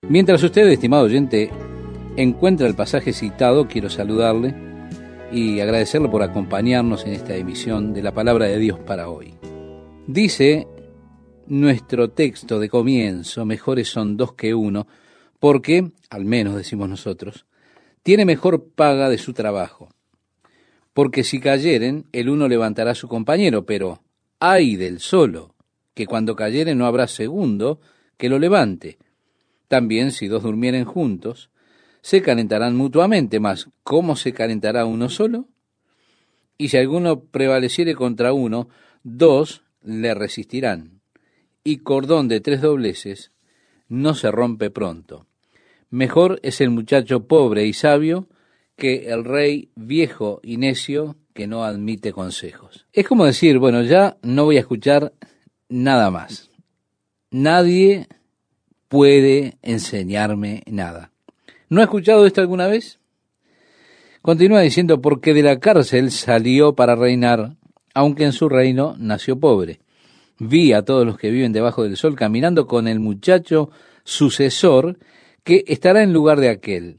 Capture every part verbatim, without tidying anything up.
Mientras usted, estimado oyente, encuentra el pasaje citado, quiero saludarle y agradecerle por acompañarnos en esta emisión de la Palabra de Dios para hoy. Dice nuestro texto de comienzo: mejores son dos que uno, porque, al menos decimos nosotros, tiene mejor paga de su trabajo. Porque si cayeren, el uno levantará a su compañero, pero ay del solo, que cuando cayere no habrá segundo que lo levante. También si dos durmieren juntos, se calentarán mutuamente, mas ¿cómo se calentará uno solo? Y si alguno prevaleciere contra uno, dos le resistirán. Y cordón de tres dobleces no se rompe pronto. Mejor es el muchacho pobre y sabio que el rey viejo y necio que no admite consejos. Es como decir, bueno, ya no voy a escuchar nada más. Nadie puede enseñarme nada. ¿No ha escuchado esto alguna vez? Continúa diciendo, porque de la cárcel salió para reinar, aunque en su reino nació pobre. Vi a todos los que viven debajo del sol caminando con el muchacho sucesor que estará en lugar de aquel.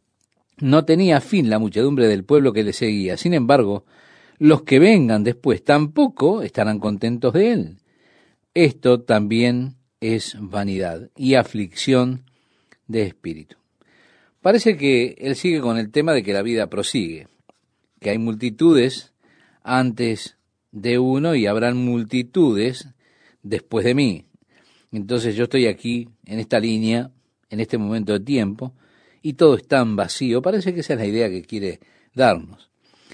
No tenía fin la muchedumbre del pueblo que le seguía. Sin embargo, los que vengan después tampoco estarán contentos de él. Esto también es vanidad y aflicción de espíritu. Parece que él sigue con el tema de que la vida prosigue, que hay multitudes antes de uno y habrán multitudes después de mí. Entonces yo estoy aquí en esta línea, en este momento de tiempo, y todo es tan vacío. Parece que esa es la idea que quiere darnos.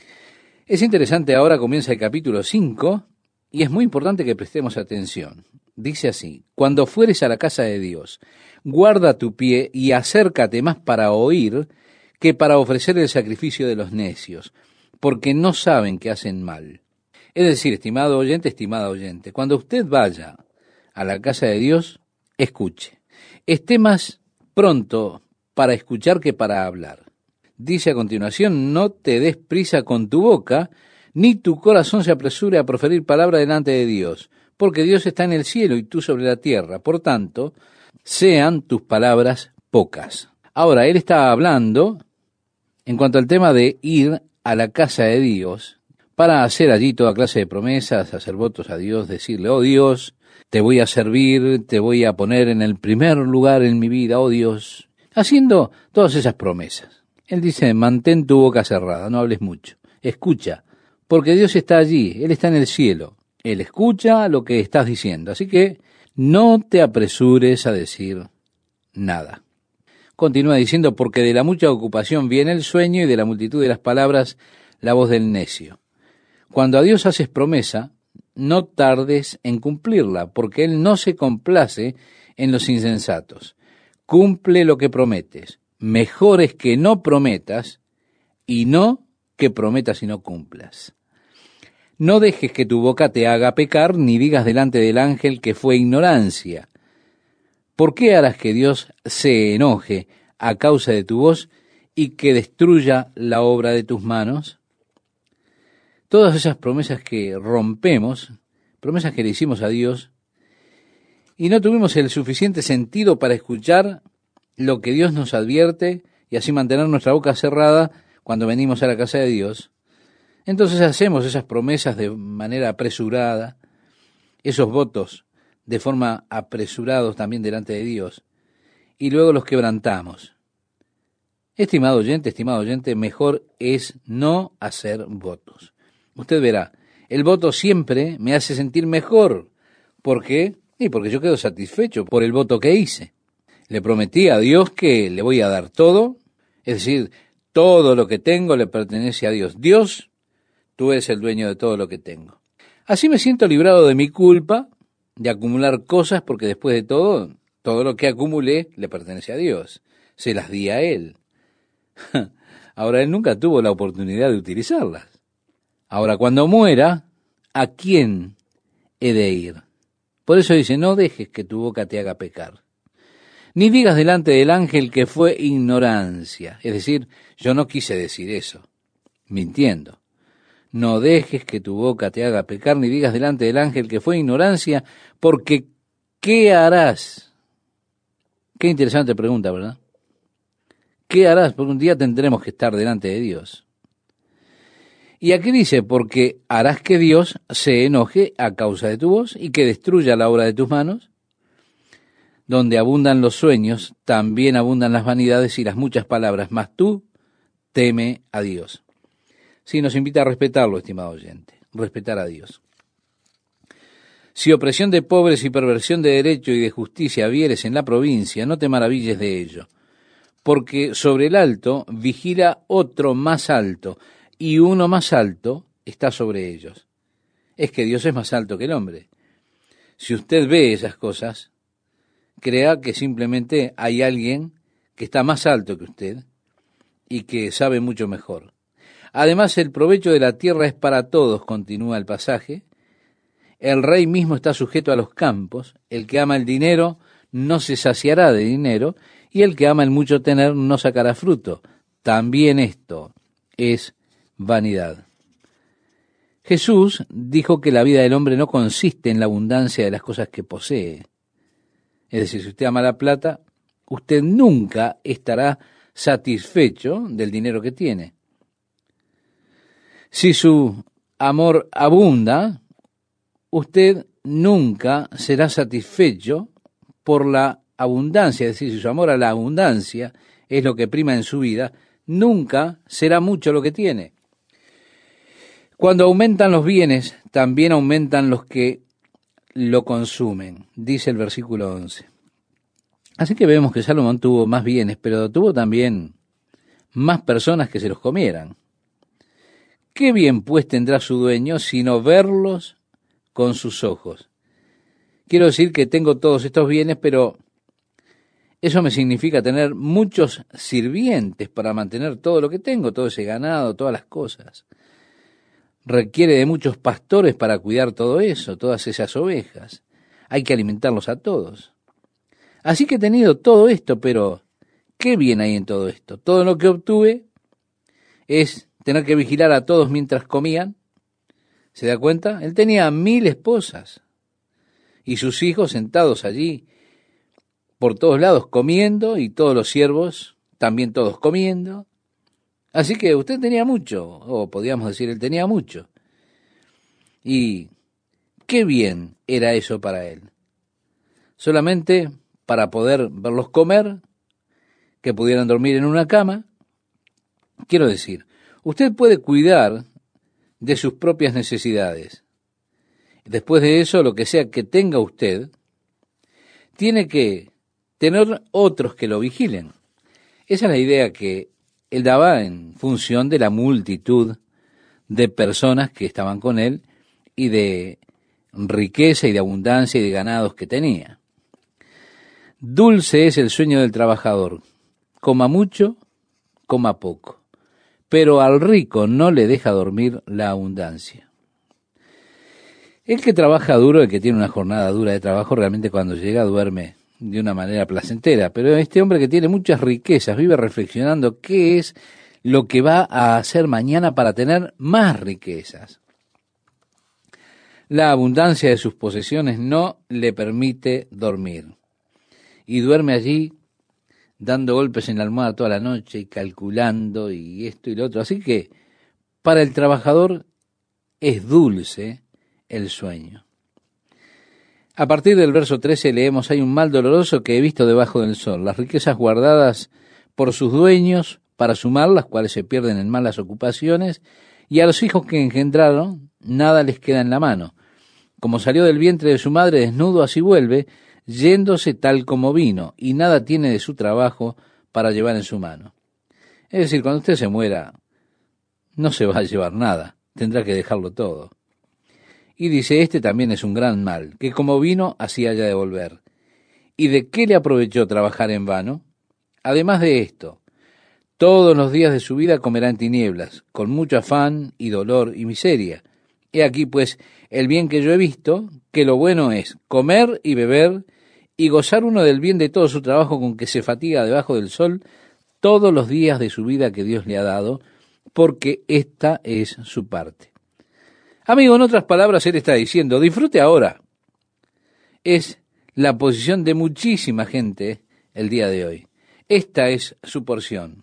Es interesante, ahora comienza el capítulo cinco, y es muy importante que prestemos atención. Dice así: cuando fueres a la casa de Dios, guarda tu pie y acércate más para oír que para ofrecer el sacrificio de los necios, porque no saben que hacen mal. Es decir, estimado oyente, estimada oyente, cuando usted vaya a la casa de Dios, escuche. Esté más pronto para escuchar que para hablar. Dice a continuación: no te des prisa con tu boca, ni tu corazón se apresure a proferir palabra delante de Dios, porque Dios está en el cielo y tú sobre la tierra. Por tanto, sean tus palabras pocas. Ahora, él está hablando en cuanto al tema de ir a la casa de Dios para hacer allí toda clase de promesas, hacer votos a Dios, decirle: oh Dios, te voy a servir, te voy a poner en el primer lugar en mi vida, oh Dios, haciendo todas esas promesas. Él dice: mantén tu boca cerrada, no hables mucho, escucha, porque Dios está allí, Él está en el cielo, Él escucha lo que estás diciendo, así que no te apresures a decir nada. Continúa diciendo: porque de la mucha ocupación viene el sueño y de la multitud de las palabras la voz del necio. Cuando a Dios haces promesa, no tardes en cumplirla, porque Él no se complace en los insensatos. Cumple lo que prometes. Mejor es que no prometas y no que prometas y no cumplas. No dejes que tu boca te haga pecar, ni digas delante del ángel que fue ignorancia. ¿Por qué harás que Dios se enoje a causa de tu voz y que destruya la obra de tus manos? Todas esas promesas que rompemos, promesas que le hicimos a Dios, y no tuvimos el suficiente sentido para escuchar lo que Dios nos advierte y así mantener nuestra boca cerrada cuando venimos a la casa de Dios. Entonces hacemos esas promesas de manera apresurada, esos votos de forma apresurados también delante de Dios, y luego los quebrantamos. Estimado oyente, estimado oyente, mejor es no hacer votos. Usted verá, el voto siempre me hace sentir mejor. ¿Por qué? Y porque yo quedo satisfecho por el voto que hice. Le prometí a Dios que le voy a dar todo, es decir, todo lo que tengo le pertenece a Dios. Dios, tú eres el dueño de todo lo que tengo. Así me siento librado de mi culpa de acumular cosas, porque después de todo, todo lo que acumulé le pertenece a Dios. Se las di a Él. Ahora, Él nunca tuvo la oportunidad de utilizarlas. Ahora, cuando muera, ¿a quién he de ir? Por eso dice: no dejes que tu boca te haga pecar. Ni digas delante del ángel que fue ignorancia. Es decir, yo no quise decir eso, mintiendo. No dejes que tu boca te haga pecar, ni digas delante del ángel que fue ignorancia, porque ¿qué harás Qué interesante pregunta, ¿verdad? ¿Qué harás? Porque un día tendremos que estar delante de Dios. Y aquí dice, porque harás que Dios se enoje a causa de tu voz y que destruya la obra de tus manos. Donde abundan los sueños, también abundan las vanidades y las muchas palabras, mas tú teme a Dios. Sí, nos invita a respetarlo, estimado oyente, respetar a Dios. Si opresión de pobres y perversión de derecho y de justicia vieres en la provincia, no te maravilles de ello, porque sobre el alto vigila otro más alto, y uno más alto está sobre ellos. Es que Dios es más alto que el hombre. Si usted ve esas cosas, crea que simplemente hay alguien que está más alto que usted y que sabe mucho mejor. Además, el provecho de la tierra es para todos, continúa el pasaje. El rey mismo está sujeto a los campos. El que ama el dinero no se saciará de dinero, y el que ama el mucho tener no sacará fruto. También esto es vanidad. Jesús dijo que la vida del hombre no consiste en la abundancia de las cosas que posee. Es decir, si usted ama la plata, usted nunca estará satisfecho del dinero que tiene. Si su amor abunda, usted nunca será satisfecho por la abundancia. Es decir, si su amor a la abundancia es lo que prima en su vida, nunca será mucho lo que tiene. Cuando aumentan los bienes, también aumentan los que lo consumen, dice el versículo once. Así que vemos que Salomón tuvo más bienes, pero tuvo también más personas que se los comieran. ¿Qué bien pues tendrá su dueño sino verlos con sus ojos? Quiero decir que tengo todos estos bienes, pero eso me significa tener muchos sirvientes para mantener todo lo que tengo, todo ese ganado, todas las cosas. Requiere de muchos pastores para cuidar todo eso, todas esas ovejas. Hay que alimentarlos a todos. Así que he tenido todo esto, pero ¿qué bien hay en todo esto? Todo lo que obtuve es tener que vigilar a todos mientras comían. ¿Se da cuenta? Él tenía mil esposas y sus hijos sentados allí por todos lados comiendo, y todos los siervos también todos comiendo. Así que usted tenía mucho, o podríamos decir, él tenía mucho. Y qué bien era eso para él. Solamente para poder verlos comer, que pudieran dormir en una cama. Quiero decir, usted puede cuidar de sus propias necesidades. Después de eso, lo que sea que tenga usted, tiene que tener otros que lo vigilen. Esa es la idea que él daba en función de la multitud de personas que estaban con él y de riqueza y de abundancia y de ganados que tenía. Dulce es el sueño del trabajador, coma mucho, coma poco, pero al rico no le deja dormir la abundancia. El que trabaja duro, el que tiene una jornada dura de trabajo, realmente cuando llega duerme de una manera placentera, pero este hombre que tiene muchas riquezas vive reflexionando qué es lo que va a hacer mañana para tener más riquezas. La abundancia de sus posesiones no le permite dormir, y duerme allí dando golpes en la almohada toda la noche y calculando y esto y lo otro. Así que para el trabajador es dulce el sueño. A partir del verso trece leemos: hay un mal doloroso que he visto debajo del sol, las riquezas guardadas por sus dueños para su mal, las cuales se pierden en malas ocupaciones, y a los hijos que engendraron nada les queda en la mano. Como salió del vientre de su madre desnudo, así vuelve, yéndose tal como vino, y nada tiene de su trabajo para llevar en su mano. Es decir, cuando usted se muera, no se va a llevar nada, tendrá que dejarlo todo. Y dice, este también es un gran mal, que como vino, así haya de volver. ¿Y de qué le aprovechó trabajar en vano? Además de esto, todos los días de su vida comerá en tinieblas, con mucho afán y dolor y miseria. He aquí, pues, el bien que yo he visto, que lo bueno es comer y beber, y gozar uno del bien de todo su trabajo con que se fatiga debajo del sol, todos los días de su vida que Dios le ha dado, porque esta es su parte. Amigo, en otras palabras, él está diciendo, disfrute ahora. Es la posición de muchísima gente el día de hoy. Esta es su porción.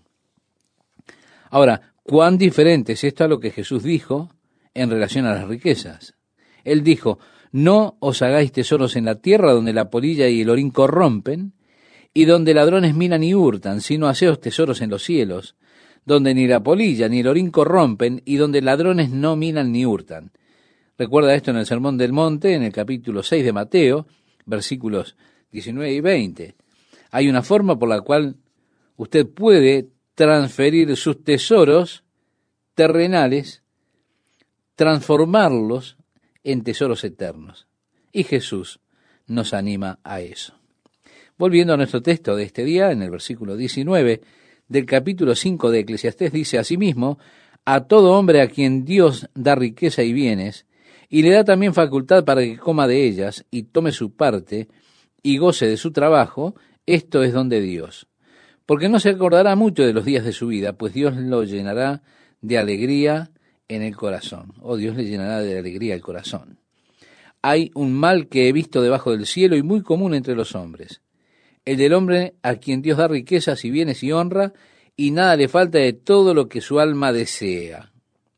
Ahora, ¿cuán diferente es esto a lo que Jesús dijo en relación a las riquezas? Él dijo, no os hagáis tesoros en la tierra donde la polilla y el orín corrompen, y donde ladrones minan y hurtan, sino haceos tesoros en los cielos, donde ni la polilla ni el orín corrompen, y donde ladrones no minan ni hurtan. Recuerda esto en el Sermón del Monte, en el capítulo seis de Mateo, versículos diecinueve y veinte. Hay una forma por la cual usted puede transferir sus tesoros terrenales, transformarlos en tesoros eternos. Y Jesús nos anima a eso. Volviendo a nuestro texto de este día, en el versículo diecinueve del capítulo cinco de Eclesiastés, dice asimismo, a todo hombre a quien Dios da riqueza y bienes, y le da también facultad para que coma de ellas, y tome su parte, y goce de su trabajo, esto es don de Dios. Porque no se acordará mucho de los días de su vida, pues Dios lo llenará de alegría en el corazón, o Dios le llenará de alegría el corazón. Hay un mal que he visto debajo del cielo y muy común entre los hombres, el del hombre a quien Dios da riquezas y bienes y honra, y nada le falta de todo lo que su alma desea.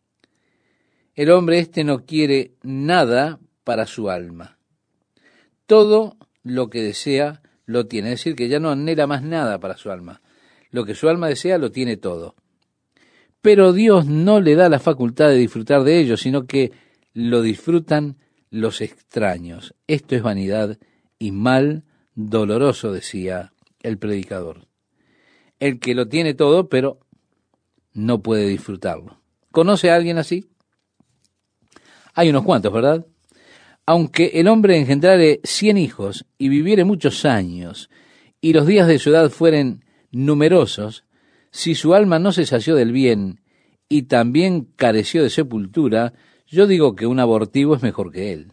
El hombre este no quiere nada para su alma. Todo lo que desea lo tiene, es decir, que ya no anhela más nada para su alma. Lo que su alma desea lo tiene todo. Pero Dios no le da la facultad de disfrutar de ello, sino que lo disfrutan los extraños. Esto es vanidad y mal doloroso, decía el predicador. El que lo tiene todo, pero no puede disfrutarlo. ¿Conoce a alguien así? Hay unos cuantos, ¿verdad? Aunque el hombre engendrare cien hijos y viviere muchos años, y los días de su edad fueren numerosos, si su alma no se sació del bien y también careció de sepultura, yo digo que un abortivo es mejor que él.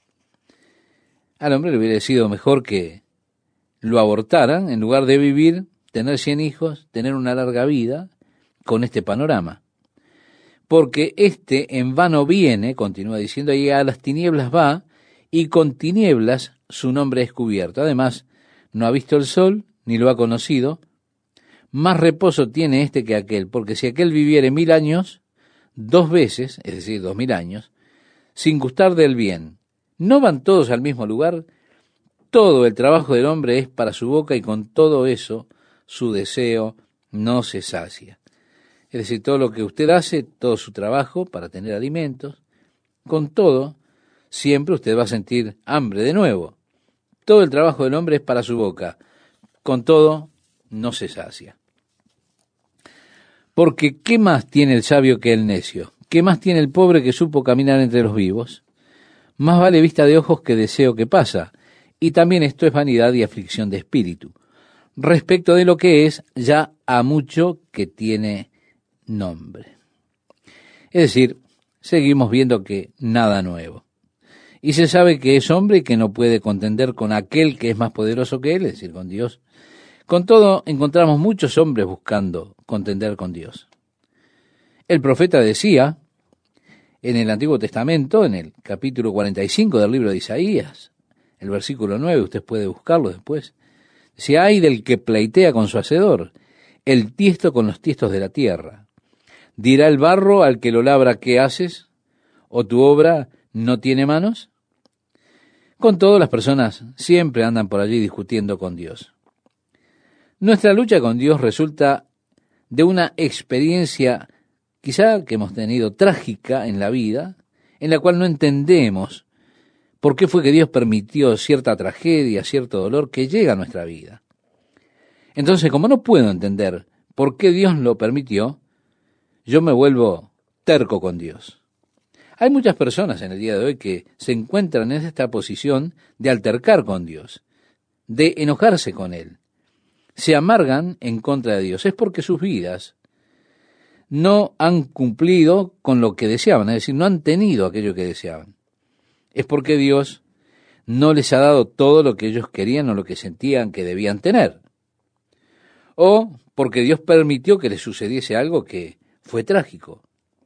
Al hombre le hubiera sido mejor que lo abortaran, en lugar de vivir, tener cien hijos, tener una larga vida, con este panorama. Porque éste en vano viene, continúa diciendo, y a las tinieblas va, y con tinieblas su nombre es cubierto. Además, no ha visto el sol, ni lo ha conocido. Más reposo tiene este que aquel, porque si aquel viviere mil años, dos veces, es decir, dos mil años, sin gustar del bien, ¿no van todos al mismo lugar? Todo el trabajo del hombre es para su boca, y con todo eso su deseo no se sacia. Es decir, todo lo que usted hace, todo su trabajo para tener alimentos, con todo, siempre usted va a sentir hambre de nuevo. Todo el trabajo del hombre es para su boca, con todo no se sacia. Porque ¿qué más tiene el sabio que el necio? ¿Qué más tiene el pobre que supo caminar entre los vivos? Más vale vista de ojos que deseo que pasa, y también esto es vanidad y aflicción de espíritu. Respecto de lo que es, ya a mucho que tiene nombre. Es decir, seguimos viendo que nada nuevo. Y se sabe que es hombre y que no puede contender con aquel que es más poderoso que él, es decir, con Dios. Con todo, encontramos muchos hombres buscando contender con Dios. El profeta decía, en el Antiguo Testamento, en el capítulo cuarenta y cinco del libro de Isaías, el versículo nueve, usted puede buscarlo después, decía, ay del que pleitea con su hacedor, el tiesto con los tiestos de la tierra. ¿Dirá el barro al que lo labra, qué haces? ¿O tu obra no tiene manos? Con todo, las personas siempre andan por allí discutiendo con Dios. Nuestra lucha con Dios resulta de una experiencia quizá que hemos tenido trágica en la vida, en la cual no entendemos por qué fue que Dios permitió cierta tragedia, cierto dolor que llega a nuestra vida. Entonces, como no puedo entender por qué Dios lo permitió, yo me vuelvo terco con Dios. Hay muchas personas en el día de hoy que se encuentran en esta posición de altercar con Dios, de enojarse con Él. Se amargan en contra de Dios. Es porque sus vidas no han cumplido con lo que deseaban, es decir, no han tenido aquello que deseaban. Es porque Dios no les ha dado todo lo que ellos querían o lo que sentían que debían tener. O porque Dios permitió que les sucediese algo que fue trágico.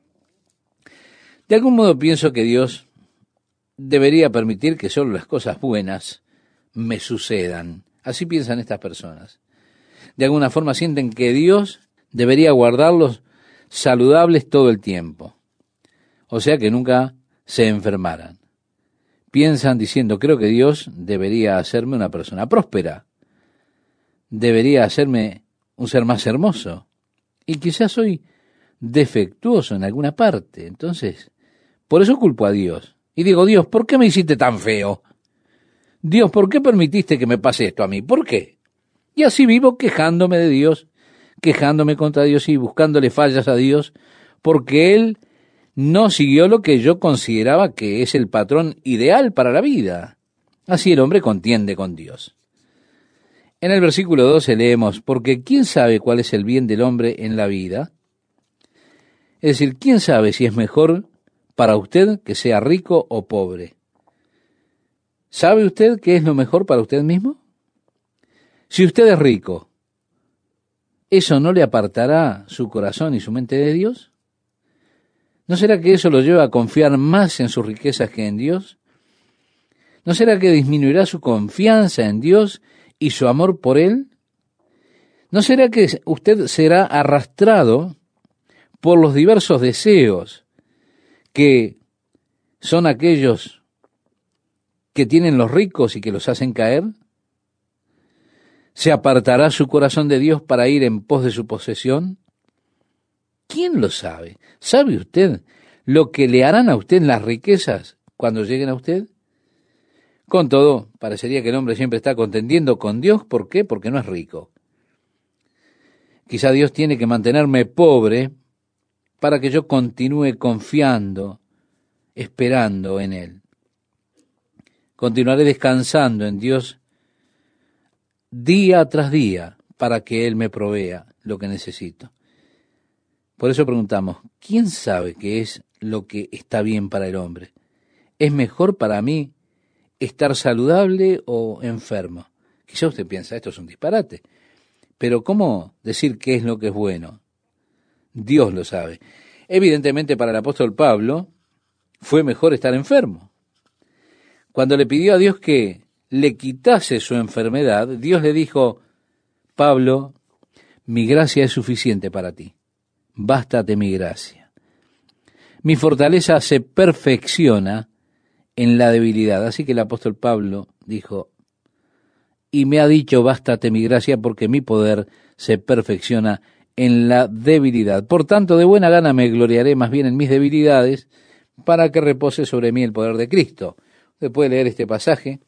De algún modo pienso que Dios debería permitir que solo las cosas buenas me sucedan. Así piensan estas personas. de alguna forma sienten que Dios debería guardarlos saludables todo el tiempo. O sea que nunca se enfermaran. Piensan diciendo, creo que Dios debería hacerme una persona próspera. Debería hacerme un ser más hermoso. Y quizás soy defectuoso en alguna parte. Entonces, por eso culpo a Dios. Y digo, Dios, ¿por qué me hiciste tan feo? Dios, ¿por qué permitiste que me pase esto a mí? ¿Por qué? Y así vivo quejándome de Dios, quejándome contra Dios y buscándole fallas a Dios, porque Él no siguió lo que yo consideraba que es el patrón ideal para la vida. Así el hombre contiende con Dios. En el versículo doce leemos, porque ¿quién sabe cuál es el bien del hombre en la vida? Es decir, ¿quién sabe si es mejor para usted que sea rico o pobre? ¿Sabe usted qué es lo mejor para usted mismo? Si usted es rico, ¿eso no le apartará su corazón y su mente de Dios? ¿No será que eso lo lleva a confiar más en sus riquezas que en Dios? ¿No será que disminuirá su confianza en Dios y su amor por Él? ¿No será que usted será arrastrado por los diversos deseos que son aquellos que tienen los ricos y que los hacen caer? ¿Se apartará su corazón de Dios para ir en pos de su posesión? ¿Quién lo sabe? ¿Sabe usted lo que le harán a usted las riquezas cuando lleguen a usted? Con todo, parecería que el hombre siempre está contendiendo con Dios. ¿Por qué? Porque no es rico. Quizá Dios tiene que mantenerme pobre para que yo continúe confiando, esperando en Él. Continuaré descansando en Dios día tras día para que Él me provea lo que necesito. Por eso preguntamos, ¿quién sabe qué es lo que está bien para el hombre? ¿Es mejor para mí estar saludable o enfermo? Quizá usted piensa, esto es un disparate. Pero ¿cómo decir qué es lo que es bueno? Dios lo sabe. Evidentemente para el apóstol Pablo fue mejor estar enfermo. Cuando le pidió a Dios que le quitase su enfermedad, Dios le dijo, Pablo, mi gracia es suficiente para ti. Bástate mi gracia. Mi fortaleza se perfecciona en la debilidad. Así que el apóstol Pablo dijo, y me ha dicho, bástate mi gracia, porque mi poder se perfecciona en la debilidad. Por tanto, de buena gana me gloriaré más bien en mis debilidades, para que repose sobre mí el poder de Cristo. Usted puede leer este pasaje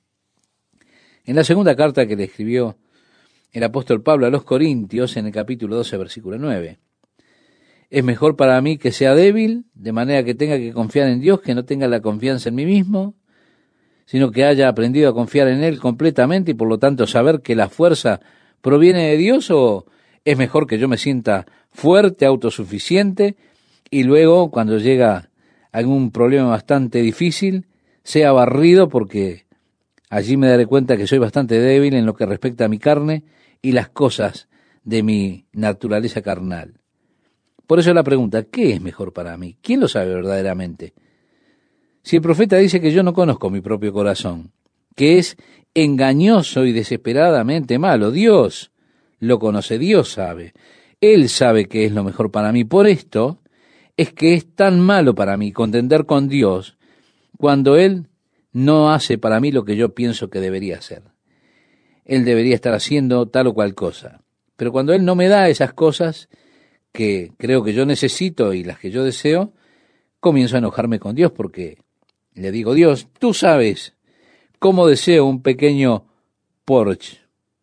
en la segunda carta que le escribió el apóstol Pablo a los Corintios, en el capítulo doce, versículo nueve. Es mejor para mí que sea débil, de manera que tenga que confiar en Dios, que no tenga la confianza en mí mismo, sino que haya aprendido a confiar en Él completamente y por lo tanto saber que la fuerza proviene de Dios, o es mejor que yo me sienta fuerte, autosuficiente, y luego cuando llega algún problema bastante difícil, sea barrido porque allí me daré cuenta que soy bastante débil en lo que respecta a mi carne y las cosas de mi naturaleza carnal. Por eso la pregunta, ¿qué es mejor para mí? ¿Quién lo sabe verdaderamente? Si el profeta dice que yo no conozco mi propio corazón, que es engañoso y desesperadamente malo, Dios lo conoce, Dios sabe. Él sabe qué es lo mejor para mí. Por esto es que es tan malo para mí contender con Dios cuando Él no hace para mí lo que yo pienso que debería hacer. Él debería estar haciendo tal o cual cosa. Pero cuando Él no me da esas cosas que creo que yo necesito y las que yo deseo, comienzo a enojarme con Dios porque le digo, Dios, tú sabes cómo deseo un pequeño Porsche.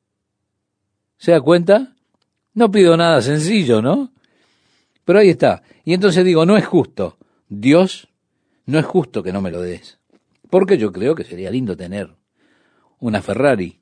¿Se da cuenta? No pido nada sencillo, ¿no? Pero ahí está. Y entonces digo, no es justo. Dios, no es justo que no me lo des. Porque yo creo que sería lindo tener una Ferrari.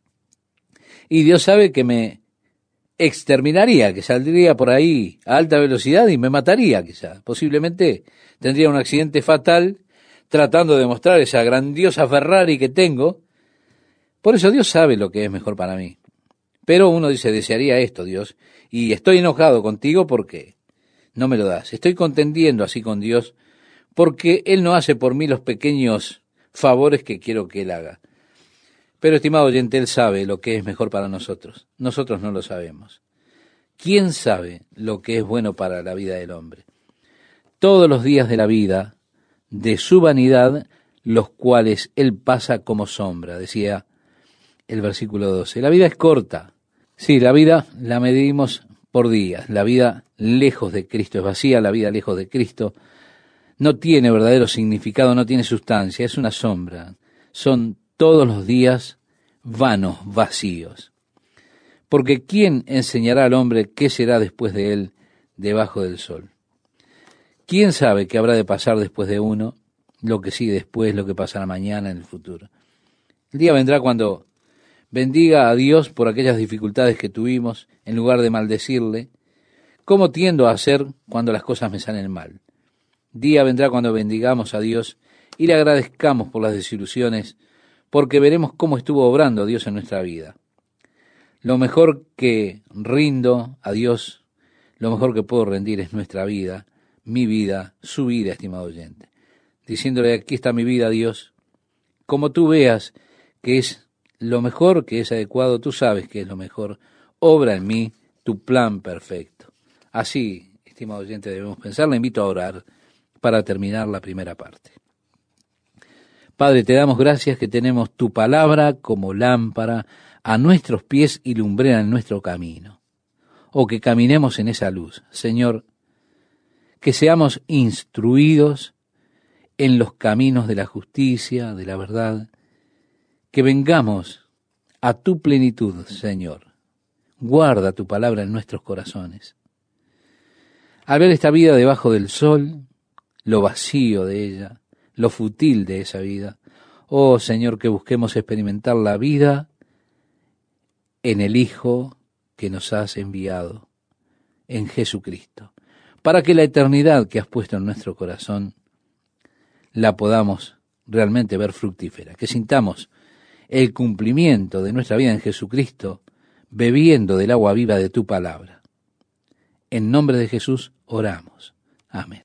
Y Dios sabe que me exterminaría, que saldría por ahí a alta velocidad y me mataría quizá. Posiblemente tendría un accidente fatal tratando de mostrar esa grandiosa Ferrari que tengo. Por eso Dios sabe lo que es mejor para mí. Pero uno dice, desearía esto, Dios, y estoy enojado contigo porque no me lo das. Estoy contendiendo así con Dios porque Él no hace por mí los pequeños favores que quiero que Él haga. Pero, estimado oyente, Él sabe lo que es mejor para nosotros. Nosotros no lo sabemos. ¿Quién sabe lo que es bueno para la vida del hombre? Todos los días de la vida, de su vanidad, los cuales Él pasa como sombra, decía el versículo doce. La vida es corta. Sí, la vida la medimos por días. La vida lejos de Cristo es vacía, la vida lejos de Cristo no tiene verdadero significado, no tiene sustancia, es una sombra. Son todos los días vanos, vacíos. Porque ¿quién enseñará al hombre qué será después de él debajo del sol? ¿Quién sabe qué habrá de pasar después de uno, lo que sigue después, lo que pasará mañana en el futuro? El día vendrá cuando bendiga a Dios por aquellas dificultades que tuvimos, en lugar de maldecirle, como tiendo a hacer cuando las cosas me salen mal. Día vendrá cuando bendigamos a Dios y le agradezcamos por las desilusiones, porque veremos cómo estuvo obrando Dios en nuestra vida. Lo mejor que rindo a Dios, lo mejor que puedo rendir es nuestra vida, mi vida, su vida, estimado oyente. Diciéndole, aquí está mi vida, Dios. Como tú veas que es lo mejor, que es adecuado, tú sabes que es lo mejor. Obra en mí tu plan perfecto. Así, estimado oyente, debemos pensar. Le invito a orar para terminar la primera parte. Padre, te damos gracias que tenemos tu palabra como lámpara a nuestros pies y lumbrera en nuestro camino, o que caminemos en esa luz. Señor, que seamos instruidos en los caminos de la justicia, de la verdad, que vengamos a tu plenitud, Señor. Guarda tu palabra en nuestros corazones. Al ver esta vida debajo del sol, lo vacío de ella, lo fútil de esa vida, oh Señor, que busquemos experimentar la vida en el Hijo que nos has enviado, en Jesucristo, para que la eternidad que has puesto en nuestro corazón la podamos realmente ver fructífera, que sintamos el cumplimiento de nuestra vida en Jesucristo, bebiendo del agua viva de tu palabra. En nombre de Jesús oramos. Amén.